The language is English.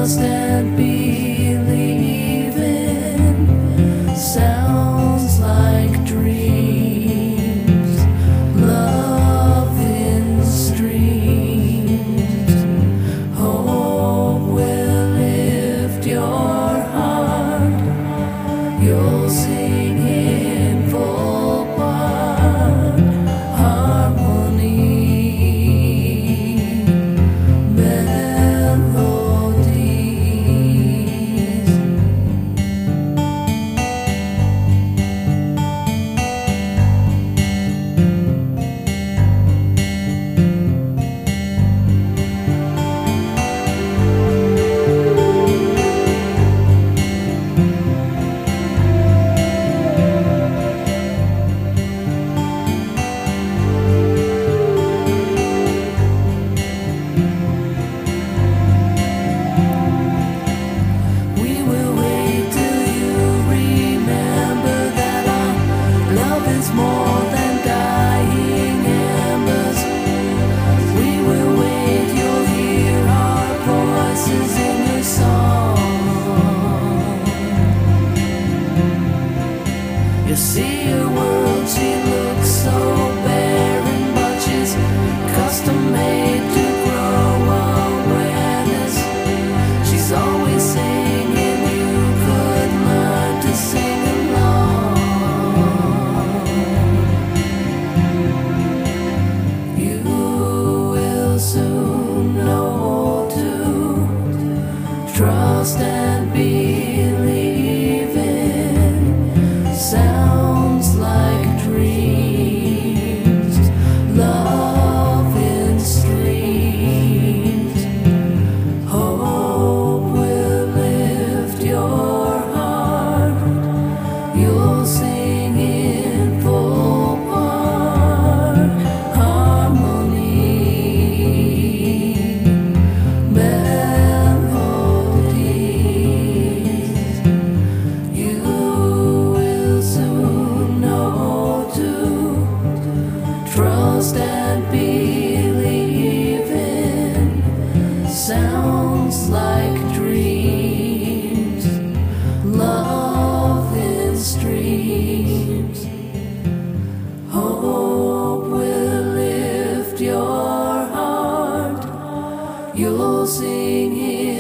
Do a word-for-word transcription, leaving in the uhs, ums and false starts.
Trust and believe in sounds like dreams, love in streams. Hope will lift your heart. You'll sing in full part, harmony. More than dying embers. We will wait, you'll hear our voices in your song. You see her world, she looks so barren, but she's custom made to grow awareness. She's always singing, you could learn to sing along. Soon know to trust and believe in sounds like dreams, love in streams. Hope will lift your heart. You'll sing in full part, harmony. Trust and believe in sounds like dreams, love in streams. Hope will lift your heart. You'll sing it.